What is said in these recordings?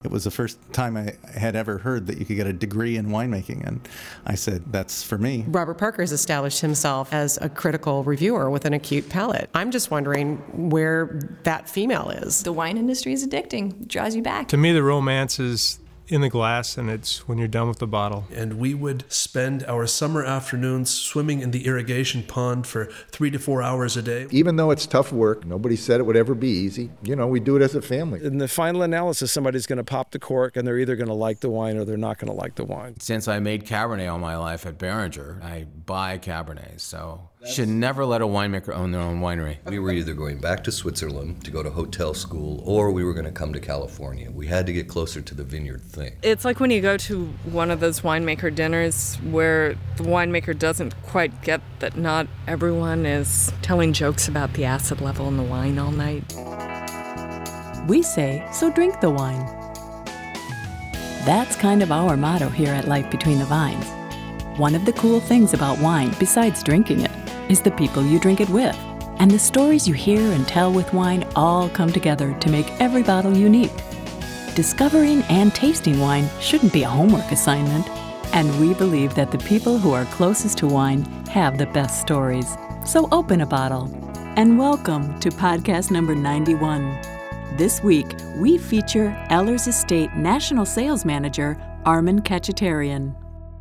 It was the first time I had ever heard that you could get a degree in winemaking, and I said, that's for me. Robert Parker has established himself as a critical reviewer with an acute palate. I'm just wondering where that female is. The wine industry is addicting. It draws you back. To me, the romance is in the glass, and it's when you're done with the bottle. And we would spend our summer afternoons swimming in the irrigation pond for 3 to 4 hours a day. Even though it's tough work, nobody said it would ever be easy. We do it as a family. In the final analysis, somebody's going to pop the cork, and they're either going to like the wine or they're not going to like the wine. Since I made Cabernet all my life at Beringer, I buy Cabernets, so should never let a winemaker own their own winery. We were either going back to Switzerland to go to hotel school, or we were going to come to California. We had to get closer to the vineyard thing. It's like when you go to one of those winemaker dinners where the winemaker doesn't quite get that not everyone is telling jokes about the acid level in the wine all night. We say, so drink the wine. That's kind of our motto here at Life Between the Vines. One of the cool things about wine, besides drinking it, is the people you drink it with. And the stories you hear and tell with wine all come together to make every bottle unique. Discovering and tasting wine shouldn't be a homework assignment. And we believe that the people who are closest to wine have the best stories. So open a bottle. And welcome to podcast number 91. This week, we feature Ehlers Estate National Sales Manager, Armen Khachaturian.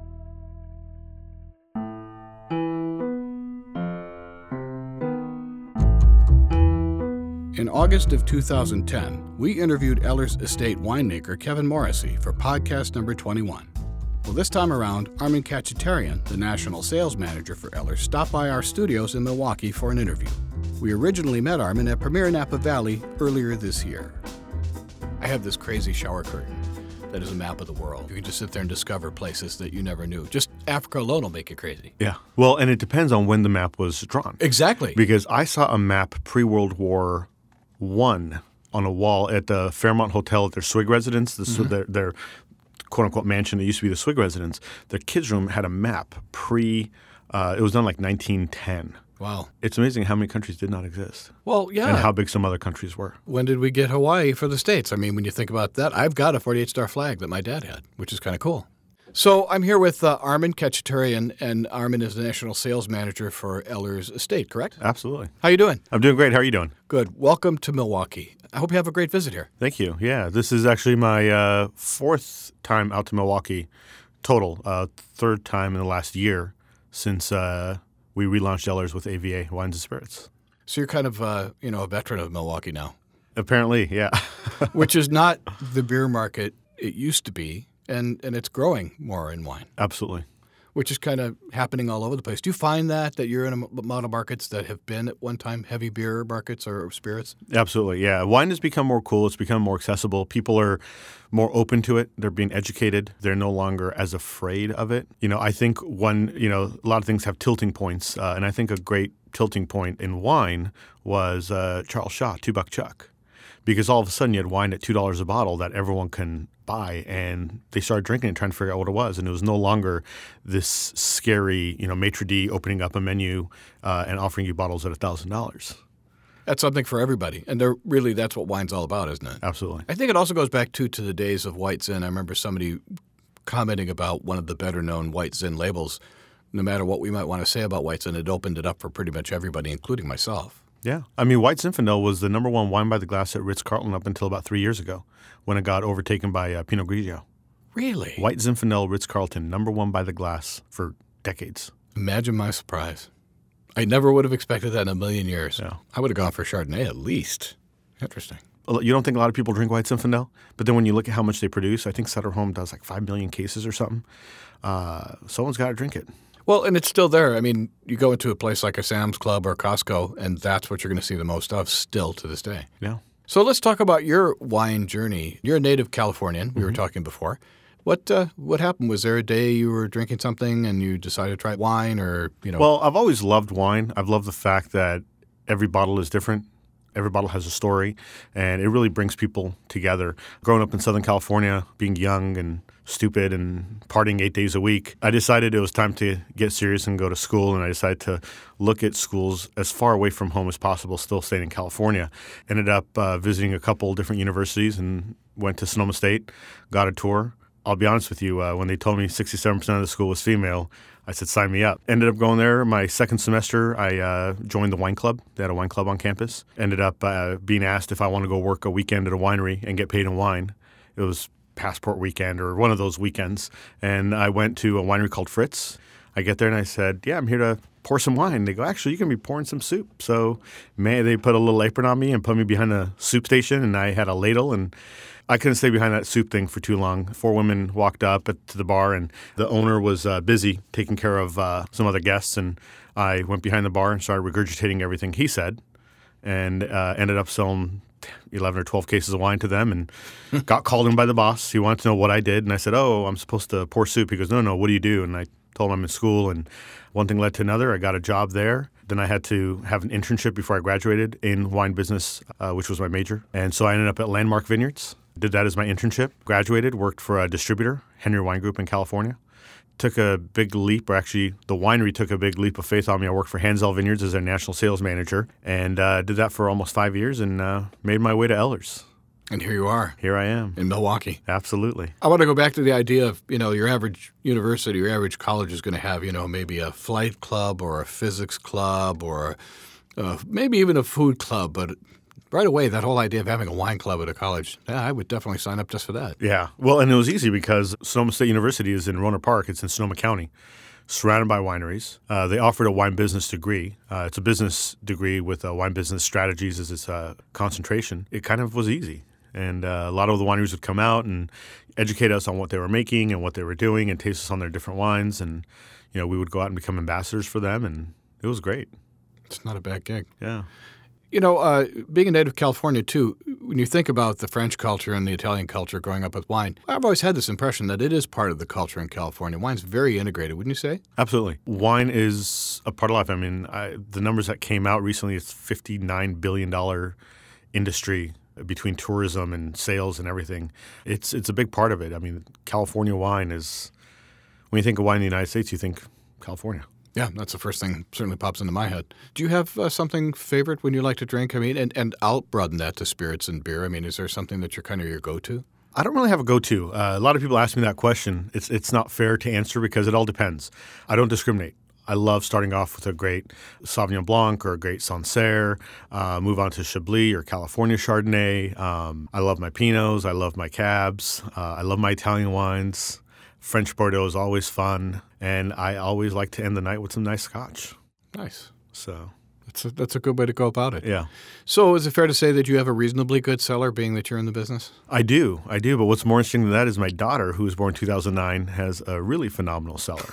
In August of 2010, we interviewed Ehlers Estate winemaker Kevin Morrissey for podcast number 21. Well, this time around, Armen Khachaturian, the national sales manager for Ehlers, stopped by our studios in Milwaukee for an interview. We originally met Armen at Premier Napa Valley earlier this year. I have this crazy shower curtain that is a map of the world. You can just sit there and discover places that you never knew. Just Africa alone will make you crazy. Yeah. Well, and it depends on when the map was drawn. Exactly. Because I saw a map pre-World War I on a wall at the Fairmont Hotel at their Swig residence, their quote-unquote mansion that used to be the Swig residence. Their kids' room had a map it was done like 1910. Wow. It's amazing how many countries did not exist. Well, yeah. And how big some other countries were. When did we get Hawaii for the States? I mean, when you think about that, I've got a 48-star flag that my dad had, which is kind of cool. So I'm here with Armen Khachaturian, and Armen is the national sales manager for Ehlers Estate, correct? Absolutely. How you doing? I'm doing great. How are you doing? Good. Welcome to Milwaukee. I hope you have a great visit here. Thank you. Yeah, this is actually my fourth time out to Milwaukee total, third time in the last year since we relaunched Ehlers with AVA Wines and Spirits. So you're kind of a veteran of Milwaukee now. Apparently, yeah. Which is not the beer market it used to be. And it's growing more in wine. Absolutely. Which is kind of happening all over the place. Do you find that you're in a lot of markets that have been at one time heavy beer markets or spirits? Absolutely, yeah. Wine has become more cool. It's become more accessible. People are more open to it. They're being educated. They're no longer as afraid of it. I think a lot of things have tilting points. And I think a great tilting point in wine was Charles Shaw, $2 Chuck. Because all of a sudden you had wine at $2 a bottle that everyone can buy, and they started drinking and trying to figure out what it was. And it was no longer this scary, maitre d' opening up a menu and offering you bottles at $1,000. That's something for everybody. And that's what wine's all about, isn't it? Absolutely. I think it also goes back, to the days of White Zin. I remember somebody commenting about one of the better-known White Zin labels. No matter what we might want to say about White Zin, it opened it up for pretty much everybody, including myself. Yeah. I mean, White Zinfandel was the number one wine by the glass at Ritz-Carlton up until about 3 years ago when it got overtaken by Pinot Grigio. Really? White Zinfandel, Ritz-Carlton, number one by the glass for decades. Imagine my surprise. I never would have expected that in a million years. Yeah. I would have gone for Chardonnay at least. Interesting. You don't think a lot of people drink White Zinfandel? But then when you look at how much they produce, I think Sutter Home does like 5 million cases or something. Someone's got to drink it. Well, and it's still there. I mean, you go into a place like a Sam's Club or Costco, and that's what you're going to see the most of still to this day. Yeah. So let's talk about your wine journey. You're a native Californian. We were talking before. What happened? Was there a day you were drinking something and you decided to try wine or, Well, I've always loved wine. I've loved the fact that every bottle is different. Every bottle has a story, and it really brings people together. Growing up in Southern California, being young and stupid and partying 8 days a week, I decided it was time to get serious and go to school, and I decided to look at schools as far away from home as possible, still staying in California. Ended up visiting a couple different universities and went to Sonoma State, got a tour. I'll be honest with you, when they told me 67% of the school was female, I said, sign me up. Ended up going there. My second semester, I joined the wine club. They had a wine club on campus. Ended up being asked if I want to go work a weekend at a winery and get paid in wine. It was Passport Weekend or one of those weekends. And I went to a winery called Fritz. I get there and I said, yeah, I'm here to pour some wine. They go, actually, you can be pouring some soup. So they put a little apron on me and put me behind a soup station, and I had a ladle, and I couldn't stay behind that soup thing for too long. 4 women walked up to the bar, and the owner was busy taking care of some other guests, and I went behind the bar and started regurgitating everything he said, and ended up selling 11 or 12 cases of wine to them, and got called in by the boss. He wanted to know what I did, and I said, oh, I'm supposed to pour soup. He goes, no, what do you do? And I told him I'm in school, and one thing led to another. I got a job there. Then I had to have an internship before I graduated in wine business, which was my major. And so I ended up at Landmark Vineyards. Did that as my internship. Graduated, worked for a distributor, Henry Wine Group in California. Took a big leap, or actually the winery took a big leap of faith on me. I worked for Hansel Vineyards as their national sales manager, and did that for almost 5 years, and made my way to Ehlers. And here you are. Here I am. In Milwaukee. Absolutely. I want to go back to the idea of, your average university, your average college is going to have, maybe a flight club or a physics club or maybe even a food club. But right away, that whole idea of having a wine club at a college, I would definitely sign up just for that. Yeah. Well, and it was easy because Sonoma State University is in Rohnert Park. It's in Sonoma County, surrounded by wineries. They offered a wine business degree. It's a business degree with wine business strategies as its concentration. It kind of was easy. And a lot of the wineries would come out and educate us on what they were making and what they were doing and taste us on their different wines. And, we would go out and become ambassadors for them. And it was great. It's not a bad gig. Yeah. Being a native of California, too, when you think about the French culture and the Italian culture growing up with wine, I've always had this impression that it is part of the culture in California. Wine's very integrated, wouldn't you say? Absolutely. Wine is a part of life. I mean, the numbers that came out recently, it's $59 billion industry between tourism and sales and everything. It's a big part of it. I mean, California wine is, when you think of wine in the United States, you think California. Yeah, that's the first thing certainly pops into my head. Do you have something favorite when you like to drink? I mean, and I'll broaden that to spirits and beer. I mean, is there something that you're kind of your go-to? I don't really have a go-to. A lot of people ask me that question. It's not fair to answer because it all depends. I don't discriminate. I love starting off with a great Sauvignon Blanc or a great Sancerre, move on to Chablis or California Chardonnay. I love my Pinots. I love my Cabs. I love my Italian wines. French Bordeaux is always fun. And I always like to end the night with some nice scotch. Nice. So that's a good way to go about it. Yeah. So is it fair to say that you have a reasonably good cellar, being that you're in the business? I do. But what's more interesting than that is my daughter, who was born in 2009, has a really phenomenal cellar.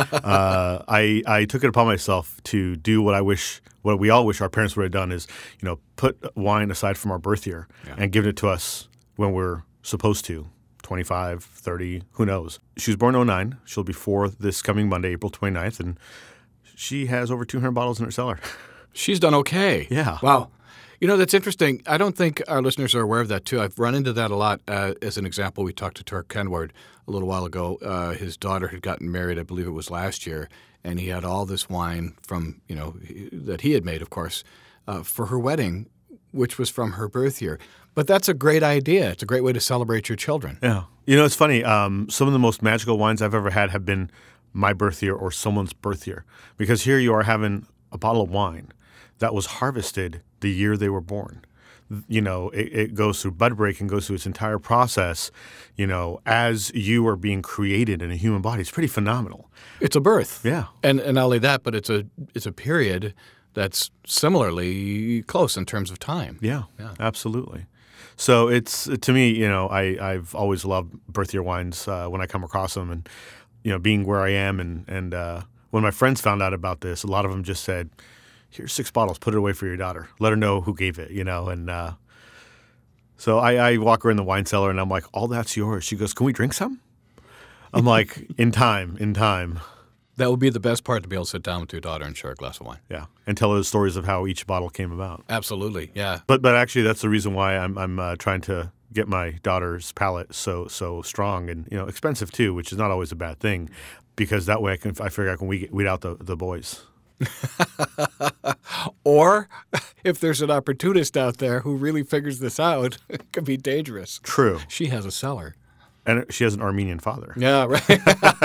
I took it upon myself to do what we all wish our parents would have done is, put wine aside from our birth year and give it to us when we're supposed to. 25, 30, who knows. She was born in 2009. She'll be 4 this coming Monday, April 29th, and she has over 200 bottles in her cellar. She's done okay. Yeah. Wow. That's interesting. I don't think our listeners are aware of that, too. I've run into that a lot. As an example, we talked to Turk Kenward a little while ago. His daughter had gotten married, I believe it was last year, and he had all this wine from, that he had made, of course, for her wedding, which was from her birth year. But that's a great idea. It's a great way to celebrate your children. Yeah. It's funny. Some of the most magical wines I've ever had have been my birth year or someone's birth year. Because here you are having a bottle of wine that was harvested the year they were born. It goes through bud break and goes through its entire process, as you are being created in a human body. It's pretty phenomenal. It's a birth. Yeah. And not only that, but it's a period that's similarly close in terms of time. Yeah. Absolutely. So it's, to me, I've always loved birth year wines when I come across them, and being where I am, and when my friends found out about this, a lot of them just said, "Here's 6 bottles. Put it away for your daughter. Let her know who gave it." And so I walk her in the wine cellar, and I'm like, "All that's yours." She goes, "Can we drink some?" I'm like, "In time." That would be the best part, to be able to sit down with your daughter and share a glass of wine. Yeah, and tell her the stories of how each bottle came about. Absolutely, yeah. But actually, that's the reason why I'm trying to get my daughter's palate so strong and expensive too, which is not always a bad thing, because that way I figure I can weed out the boys. Or if there's an opportunist out there who really figures this out, it could be dangerous. True. She has a cellar. And she has an Armenian father. Yeah, right.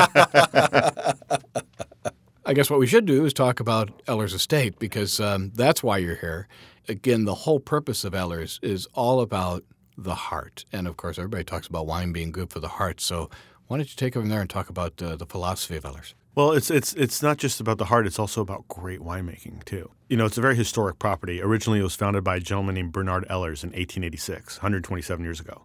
I guess what we should do is talk about Eller's estate, because that's why you're here. Again, the whole purpose of Eller's is all about the heart. And, of course, everybody talks about wine being good for the heart. So why don't you take over there and talk about the philosophy of Eller's? Well, it's not just about the heart. It's also about great winemaking, too. You know, it's a very historic property. Originally, it was founded by a gentleman named Bernard Ehlers in 1886, 127 years ago.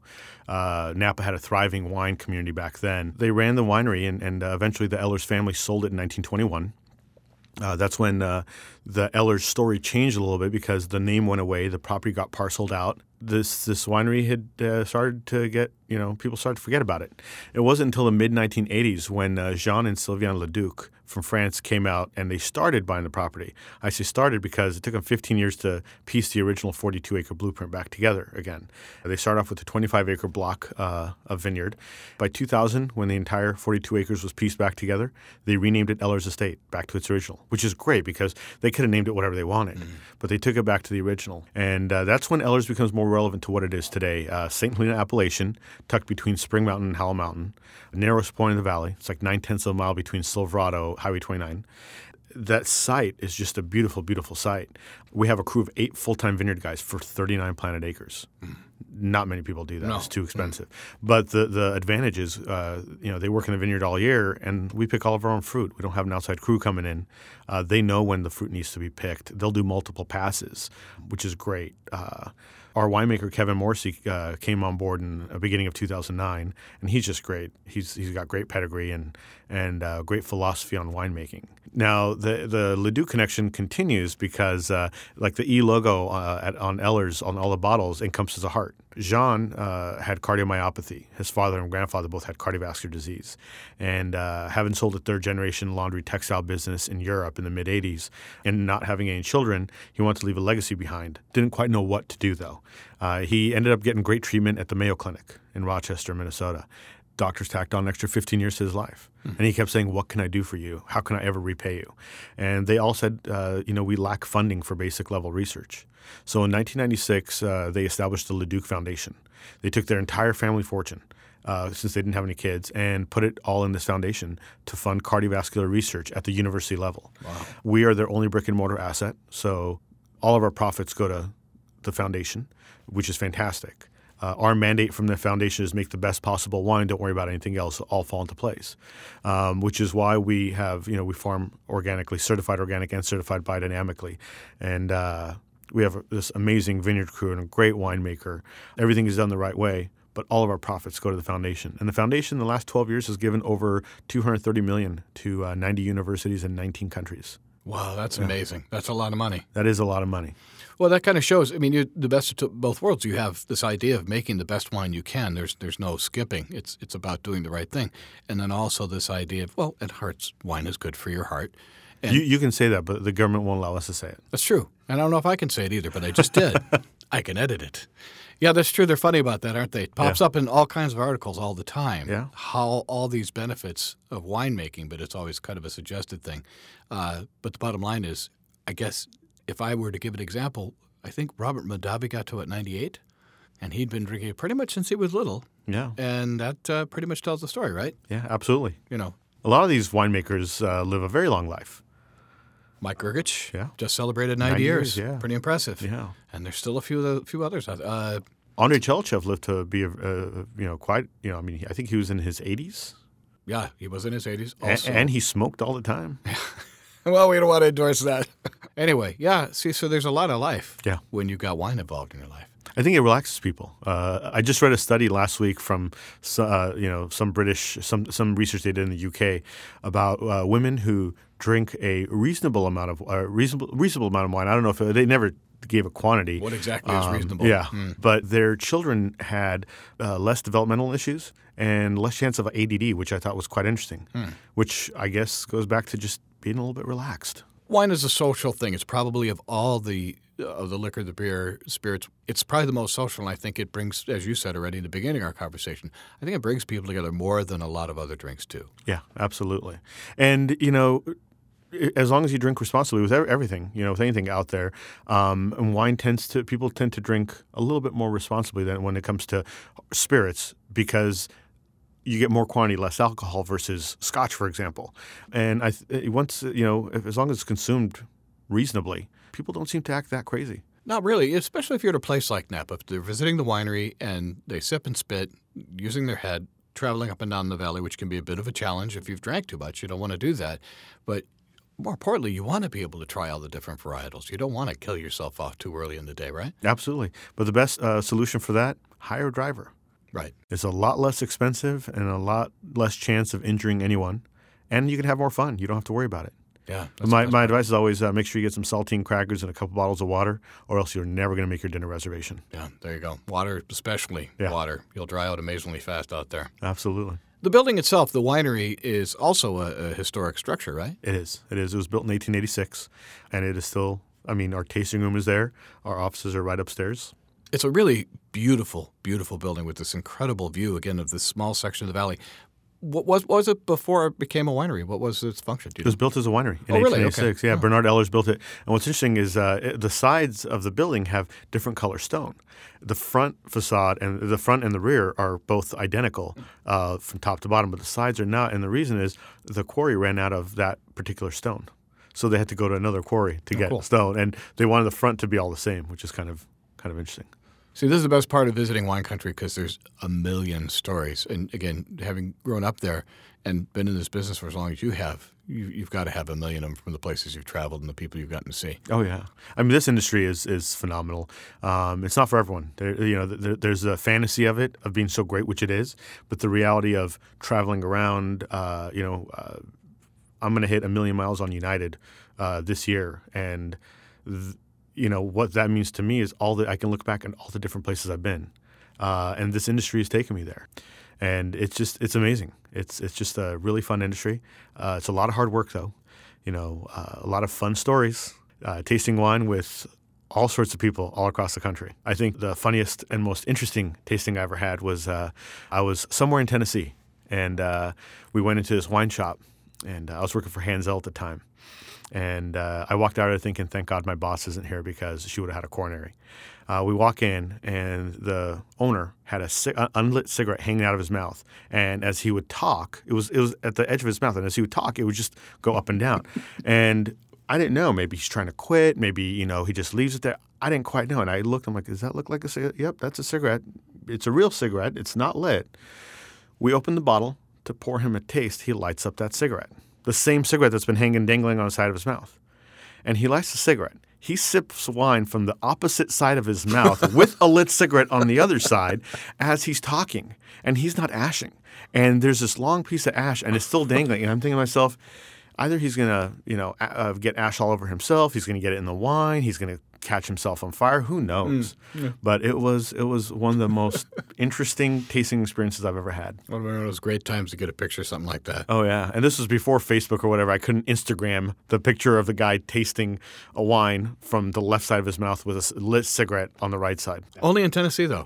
Napa had a thriving wine community back then. They ran the winery, and eventually the Ehlers family sold it in 1921. That's when the Ehlers story changed a little bit because the name went away. The property got parceled out. This winery had started to get, people started to forget about it. It wasn't until the mid-1980s when Jean and Sylvain Leduc from France came out and they started buying the property. I say started because it took them 15 years to piece the original 42-acre blueprint back together again. They started off with a 25-acre block of vineyard. By 2000, when the entire 42 acres was pieced back together, they renamed it Eller's Estate back to its original, which is great because they could have named it whatever they wanted, but they took it back to the original. And that's when Eller's becomes more relevant to what it is today. St. Helena Appellation, tucked between Spring Mountain and Howell Mountain, narrowest point in the valley. It's like 9/10 of a mile between Silverado, Highway 29. That site is just a beautiful, beautiful site. We have a crew of 8 full-time vineyard guys for 39 planted acres. Not many people do that. No. It's too expensive. But the advantage is, they work in the vineyard all year, and we pick all of our own fruit. We don't have an outside crew coming in. They know when the fruit needs to be picked. They'll do multiple passes, which is great. Our winemaker, Kevin Morrissey, came on board in the beginning of 2009, and he's just great. He's got great pedigree and great philosophy on winemaking. Now, the Ledoux connection continues because, like the E logo on Eller's on all the bottles encompasses a heart. Jean had cardiomyopathy. His father and grandfather both had cardiovascular disease. And having sold a third-generation laundry textile business in Europe in the mid-'80s and not having any children, he wanted to leave a legacy behind. Didn't quite know what to do, though. He ended up getting great treatment at the Mayo Clinic in Rochester, Minnesota. Doctors tacked on an extra 15 years to his life. And he kept saying, what can I do for you? How can I ever repay you? And they all said, we lack funding for basic level research. So in 1996, they established the Leduc Foundation. They took their entire family fortune, since they didn't have any kids, and put it all in this foundation to fund cardiovascular research at the university level. Wow. We are their only brick and mortar asset. So all of our profits go to the foundation, which is fantastic. Our mandate from the foundation is make the best possible wine. Don't worry about anything else. It'll all fall into place, which is why we have, we farm organically, certified organic and certified biodynamically. And we have this amazing vineyard crew and a great winemaker. Everything is done the right way, but all of our profits go to the foundation. And the foundation in the last 12 years has given over $230 million to 90 universities in 19 countries. Wow, that's amazing. That's a lot of money. That is a lot of money. Well, that kind of shows. I mean, you're the best of both worlds. You have this idea of making the best wine you can. There's no skipping. It's about doing the right thing. And then also this idea of, well, at heart, wine is good for your heart. And you can say that, but the government won't allow us to say it. That's true. And I don't know if I can say it either, but I just did. I can edit it. Yeah, that's true. They're funny about that, aren't they? It pops up in all kinds of articles all the time. Yeah. How all these benefits of winemaking, but it's always kind of a suggested thing. But the bottom line is, I guess if I were to give an example, I think Robert Mondavi got to 98, and he'd been drinking pretty much since he was little. Yeah. And that pretty much tells the story, right? Yeah, absolutely. A lot of these winemakers live a very long life. Mike Grgich just celebrated 90 years. Yeah. Pretty impressive. Yeah. And there's still a few others. Andrei Chelychev lived to be, quite, I think he was in his 80s. Yeah, he was in his 80s also. And he smoked all the time. Well, we don't want to endorse that. Anyway, so there's a lot of life when you've got wine involved in your life. I think it relaxes people. I just read a study last week from some research they did in the UK about women who drink a reasonable amount of wine. I don't know if they never gave a quantity. What exactly is reasonable? Yeah, but their children had less developmental issues and less chance of ADD, which I thought was quite interesting. Which I guess goes back to just being a little bit relaxed. Wine is a social thing. It's probably of all the liquor, the beer, spirits, it's probably the most social, and I think it brings, as you said already in the beginning of our conversation, I think it brings people together more than a lot of other drinks do. Yeah, absolutely. And, as long as you drink responsibly with everything, with anything out there, and wine people tend to drink a little bit more responsibly than when it comes to spirits, because you get more quantity, less alcohol versus Scotch, for example. And as long as it's consumed reasonably, people don't seem to act that crazy. Not really, especially if you're at a place like Napa. If they're visiting the winery and they sip and spit, using their head, traveling up and down the valley, which can be a bit of a challenge if you've drank too much. You don't want to do that. But more importantly, you want to be able to try all the different varietals. You don't want to kill yourself off too early in the day, right? Absolutely. But the best solution for that, hire a driver. Right. It's a lot less expensive and a lot less chance of injuring anyone. And you can have more fun. You don't have to worry about it. Yeah. My advice is always make sure you get some saltine crackers and a couple bottles of water, or else you're never going to make your dinner reservation. Yeah, there you go. Water, especially water. You'll dry out amazingly fast out there. Absolutely. The building itself, the winery, is also a historic structure, right? It is. It is. It was built in 1886, and it is still, our tasting room is there. Our offices are right upstairs. It's a really beautiful, beautiful building with this incredible view, again, of this small section of the valley. What was it before it became a winery? What was its function? It was built as a winery in 1886. Really? Okay. Yeah, Bernard Ehlers built it. And what's interesting is the sides of the building have different color stone. The front facade and the front and the rear are both identical from top to bottom, but the sides are not. And the reason is the quarry ran out of that particular stone. So they had to go to another quarry to get stone. And they wanted the front to be all the same, which is kind of interesting. See, this is the best part of visiting wine country because there's a million stories. And again, having grown up there and been in this business for as long as you have, you've got to have a million of them from the places you've traveled and the people you've gotten to see. Oh, yeah. This industry is phenomenal. It's not for everyone. There's a fantasy of it, of being so great, which it is. But the reality of traveling around, I'm going to hit 1 million miles on United this year. And what that means to me is I can look back at all the different places I've been, and this industry has taken me there, and it's amazing. It's just a really fun industry. It's a lot of hard work though, a lot of fun stories, tasting wine with all sorts of people all across the country. I think the funniest and most interesting tasting I ever had was I was somewhere in Tennessee, and we went into this wine shop, and I was working for Hanzell at the time. And I walked out of there thinking, thank God my boss isn't here because she would have had a coronary. We walk in, and the owner had an unlit cigarette hanging out of his mouth. And as he would talk, it was at the edge of his mouth. And as he would talk, it would just go up and down. And I didn't know. Maybe he's trying to quit. Maybe, he just leaves it there. I didn't quite know. And I looked, I'm like, does that look like a cigarette? Yep, that's a cigarette. It's a real cigarette. It's not lit. We open the bottle to pour him a taste. He lights up that cigarette. The same cigarette that's been dangling on the side of his mouth. And he lights the cigarette. He sips wine from the opposite side of his mouth with a lit cigarette on the other side as he's talking. And he's not ashing. And there's this long piece of ash, and it's still dangling. And I'm thinking to myself, either he's going to get ash all over himself, he's going to get it in the wine, he's going to catch himself on fire. Who knows? Yeah. But it was one of the most interesting tasting experiences I've ever had. One of those great times to get a picture of something like that. Oh, yeah. And this was before Facebook or whatever. I couldn't Instagram the picture of the guy tasting a wine from the left side of his mouth with a lit cigarette on the right side. Only in Tennessee, though.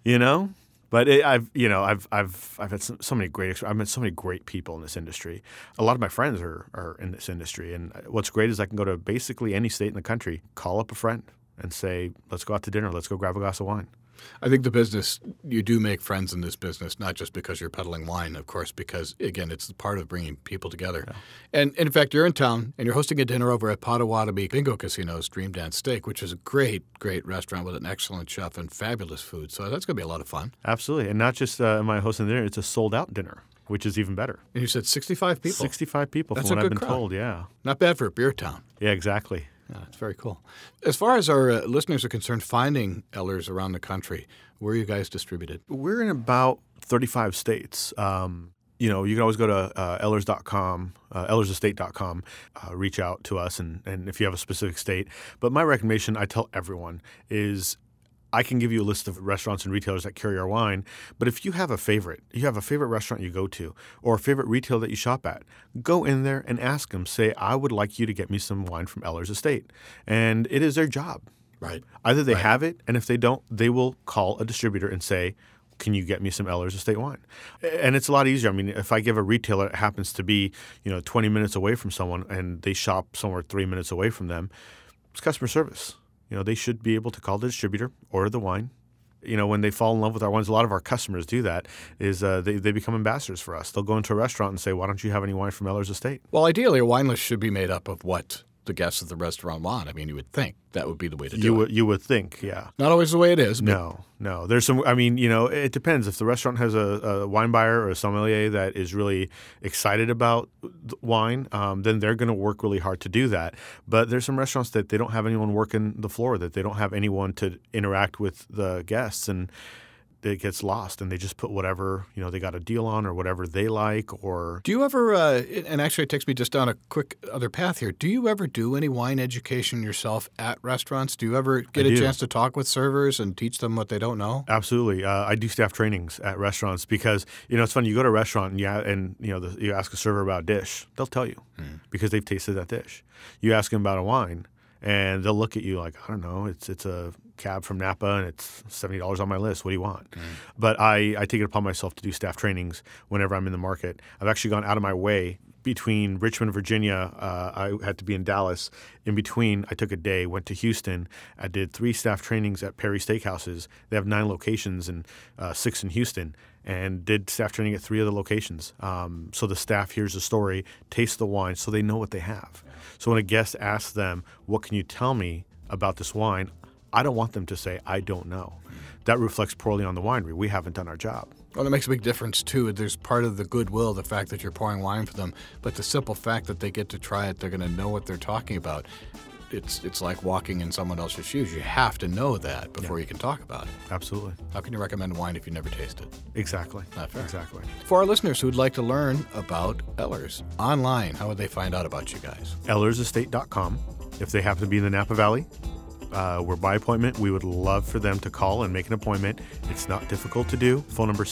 But I've had so many great. I've met so many great people in this industry. A lot of my friends are in this industry, and what's great is I can go to basically any state in the country, call up a friend, and say, "Let's go out to dinner. Let's go grab a glass of wine." I think the business, you do make friends in this business, not just because you're peddling wine, of course, because, again, it's part of bringing people together. Yeah. And in fact, you're in town, and you're hosting a dinner over at Potawatomi Bingo Casino's Dream Dance Steak, which is a great, great restaurant with an excellent chef and fabulous food. So that's going to be a lot of fun. Absolutely. And not just am I hosting dinner, it's a sold-out dinner, which is even better. And you said 65 people? 65 people that's from what a I've good been crowd. told, yeah. Not bad for a beer town. Yeah, exactly. Yeah, it's very cool. As far as our listeners are concerned, finding Ehlers around the country, where are you guys distributed? We're in about 35 states. You can always go to Ehlers.com, EhlersEstate.com, reach out to us, and if you have a specific state. But my recommendation, I tell everyone, is I can give you a list of restaurants and retailers that carry our wine, but if you have a favorite restaurant you go to or a favorite retailer that you shop at, go in there and ask them, say, I would like you to get me some wine from Ehlers Estate. And it is their job. Right. Either they have it, and if they don't, they will call a distributor and say, can you get me some Eller's Estate wine? And it's a lot easier. I mean, if I give a retailer, it happens to be, 20 minutes away from someone and they shop somewhere 3 minutes away from them, it's customer service. They should be able to call the distributor, order the wine. When they fall in love with our wines, a lot of our customers do that, is they become ambassadors for us. They'll go into a restaurant and say, why don't you have any wine from Eller's Estate? Well, ideally, a wine list should be made up of what the guests at the restaurant want. I mean, you would think that would be the way to do it. You would think, yeah. Not always the way it is. But... No. There's some, it depends. If the restaurant has a wine buyer or a sommelier that is really excited about wine, then they're going to work really hard to do that. But there's some restaurants that they don't have anyone working the floor, that they don't have anyone to interact with the guests, and it gets lost, and they just put whatever, they got a deal on or whatever they like. Or do you ever, and actually it takes me just down a quick other path here, do you ever do any wine education yourself at restaurants? Do you ever get a chance to talk with servers and teach them what they don't know? Absolutely. I do staff trainings at restaurants because, it's funny, you go to a restaurant and you ask a server about a dish, they'll tell you because they've tasted that dish. You ask them about a wine, and they'll look at you like, I don't know, it's a cab from Napa and it's $70 on my list. What do you want? But I take it upon myself to do staff trainings whenever I'm in the market. I've actually gone out of my way. Between Richmond, Virginia, I had to be in Dallas. In between, I took a day, went to Houston. I did 3 staff trainings at Perry Steakhouses. They have 9 locations and 6 in Houston, and did staff training at 3 of the locations. So the staff hears the story, tastes the wine, so they know what they have. So when a guest asks them, what can you tell me about this wine? I don't want them to say, I don't know. That reflects poorly on the winery. We haven't done our job. Well, that makes a big difference, too. There's part of the goodwill, the fact that you're pouring wine for them, but the simple fact that they get to try it, they're going to know what they're talking about. It's like walking in someone else's shoes. You have to know that before you can talk about it. Absolutely. How can you recommend wine if you never tasted? Exactly. Not fair. Exactly. For our listeners who would like to learn about Eller's online, how would they find out about you guys? EllersEstate.com. If they happen to be in the Napa Valley, we're by appointment. We would love for them to call and make an appointment. It's not difficult to do. Phone number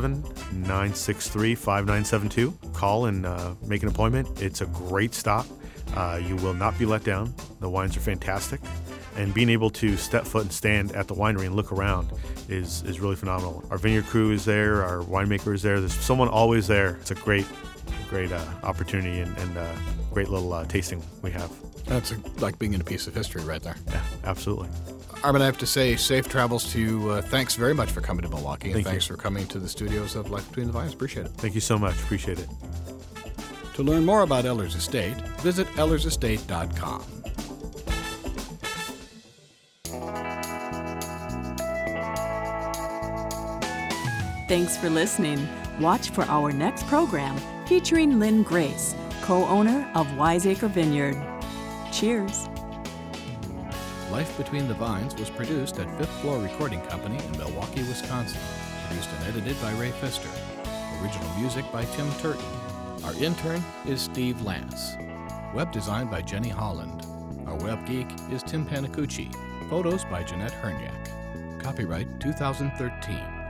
707-963-5972. Call and make an appointment. It's a great stop. You will not be let down. The wines are fantastic. And being able to step foot and stand at the winery and look around is really phenomenal. Our vineyard crew is there. Our winemaker is there. There's someone always there. It's a great opportunity and great little tasting we have. That's like being in a piece of history right there. Yeah, absolutely. Armin, I have to say, safe travels to you. Thanks very much for coming to Milwaukee, and thanks you. for coming to the studios of Life Between the Vines. Appreciate it. Thank you so much. Appreciate it. To learn more about Eller's Estate, visit ellersestate.com. Thanks for listening. Watch for our next program featuring Lynn Grace, co-owner of Wiseacre Vineyard. Cheers. Life Between the Vines was produced at Fifth Floor Recording Company in Milwaukee, Wisconsin. Produced and edited by Ray Pfister. Original music by Tim Turton. Our intern is Steve Lance. Web design by Jenny Holland. Our web geek is Tim Panicucci. Photos by Jeanette Herniak. Copyright 2013.